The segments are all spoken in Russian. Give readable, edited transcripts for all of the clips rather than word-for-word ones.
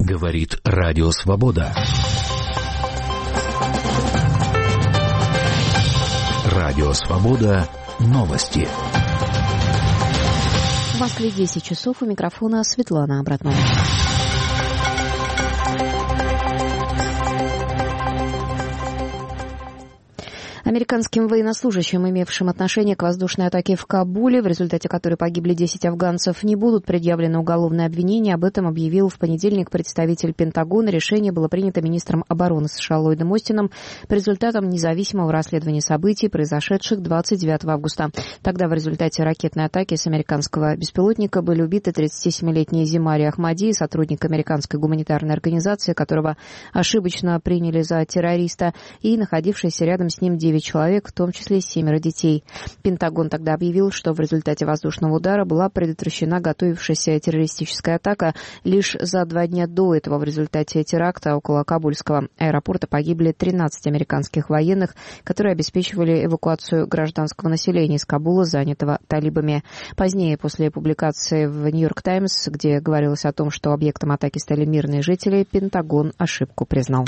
Говорит Радио Свобода. Радио Свобода. Новости. В Москве 10 часов. У микрофона Светлана Абратнова. Американским военнослужащим, имевшим отношение к воздушной атаке в Кабуле, в результате которой погибли 10 афганцев, не будут предъявлены уголовные обвинения. Об этом объявил в понедельник представитель Пентагона. Решение было принято министром обороны США Ллойдом Остином по результатам независимого расследования событий, произошедших 29 августа. Тогда в результате ракетной атаки с американского беспилотника были убиты 37-летний Зимари Ахмади, сотрудник американской гуманитарной организации, которого ошибочно приняли за террориста, и находившийся рядом с ним 9 человек, в том числе 7 детей. Пентагон тогда объявил, что в результате воздушного удара была предотвращена готовившаяся террористическая атака. Лишь за 2 дня до этого в результате теракта около Кабульского аэропорта погибли 13 американских военных, которые обеспечивали эвакуацию гражданского населения из Кабула, занятого талибами. Позднее, после публикации в «Нью-Йорк Таймс», где говорилось о том, что объектом атаки стали мирные жители, Пентагон ошибку признал.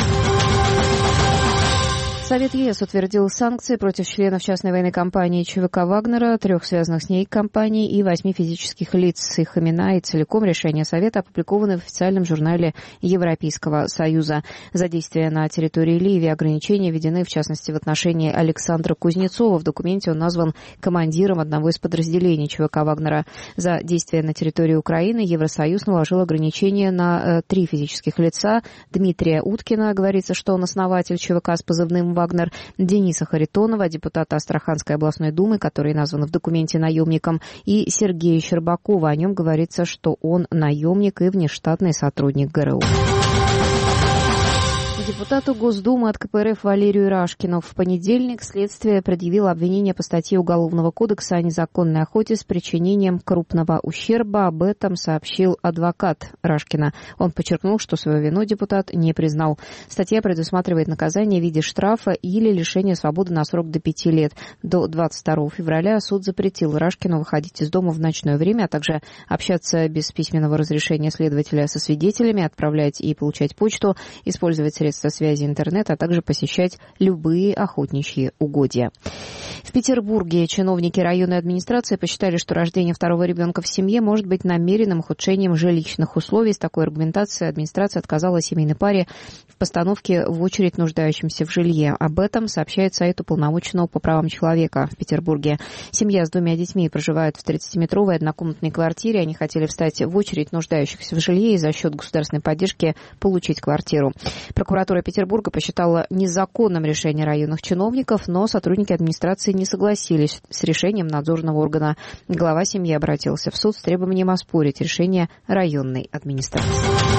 Совет ЕС утвердил санкции против членов частной военной компании ЧВК «Вагнера», 3 связанных с ней компаний и 8 физических лиц. Их имена и целиком решения Совета опубликованы в официальном журнале Европейского Союза. За действия на территории Ливии ограничения введены, в частности, в отношении Александра Кузнецова. В документе он назван командиром одного из подразделений ЧВК «Вагнера». За действия на территории Украины Евросоюз наложил ограничения на 3 физических лица. Дмитрия Уткина, говорится, что он основатель ЧВК с позывным «Вагнер», Дениса Харитонова, депутата Астраханской областной думы, который назван в документе наемником, и Сергея Щербакова. О нем говорится, что он наемник и внештатный сотрудник ГРУ. Депутату Госдумы от КПРФ Валерию Рашкину в понедельник следствие предъявило обвинение по статье Уголовного кодекса о незаконной охоте с причинением крупного ущерба. Об этом сообщил адвокат Рашкина. Он подчеркнул, что свою вину депутат не признал. Статья предусматривает наказание в виде штрафа или лишения свободы на срок до 5 лет. До 22 февраля суд запретил Рашкину выходить из дома в ночное время, а также общаться без письменного разрешения следователя со свидетелями, отправлять и получать почту, использовать средства связи интернет, а также посещать любые охотничьи угодья. В Петербурге чиновники районной администрации посчитали, что рождение 2-го ребенка в семье может быть намеренным ухудшением жилищных условий. С такой аргументацией администрация отказала семейной паре в постановке в очередь нуждающимся в жилье. Об этом сообщает сайт уполномоченного по правам человека в Петербурге. Семья с 2 детьми проживает в 30-метровой однокомнатной квартире. Они хотели встать в очередь нуждающихся в жилье и за счет государственной поддержки получить квартиру. Прокуратура Петербурга посчитала незаконным решение районных чиновников, но сотрудники администрации не согласились с решением надзорного органа. Глава семьи обратился в суд с требованием оспорить решение районной администрации.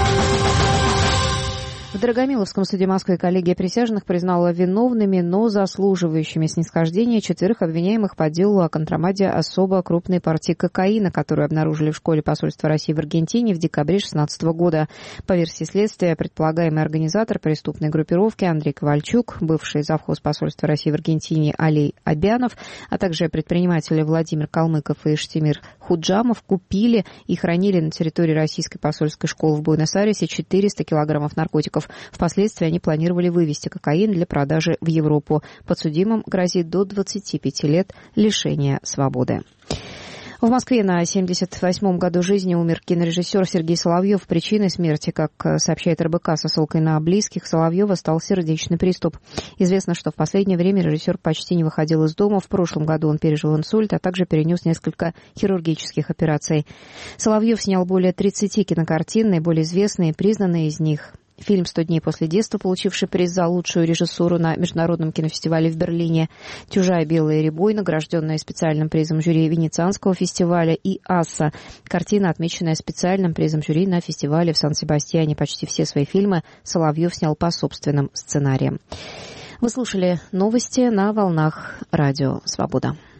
В Дорогомиловском суде Москвы коллегия присяжных признала виновными, но заслуживающими снисхождения 4 обвиняемых по делу о контрабанде особо крупной партии кокаина, которую обнаружили в школе посольства России в Аргентине в декабре 2016 года. По версии следствия, предполагаемый организатор преступной группировки Андрей Ковальчук, бывший завхоз посольства России в Аргентине Алей Абянов, а также предприниматели Владимир Калмыков и Штимир Худжамов купили и хранили на территории российской посольской школы в Буэнос-Айресе 400 килограммов наркотиков. Впоследствии они планировали вывести кокаин для продажи в Европу. Подсудимым грозит до 25 лет лишения свободы. В Москве на 78-м году жизни умер кинорежиссер Сергей Соловьев. Причиной смерти, как сообщает РБК со ссылкой на близких, Соловьева стал сердечный приступ. Известно, что в последнее время режиссер почти не выходил из дома. В прошлом году он пережил инсульт, а также перенес несколько хирургических операций. Соловьев снял более 30 кинокартин, наиболее известные и признанные из них: фильм «100 дней после детства», получивший приз за лучшую режиссуру на Международном кинофестивале в Берлине, «Чужая белая рябой», награжденная специальным призом жюри Венецианского фестиваля, и «Асса», картина, отмеченная специальным призом жюри на фестивале в Сан-Себастьяне. Почти все свои фильмы Соловьев снял по собственным сценариям. Вы слушали новости на волнах Радио Свобода.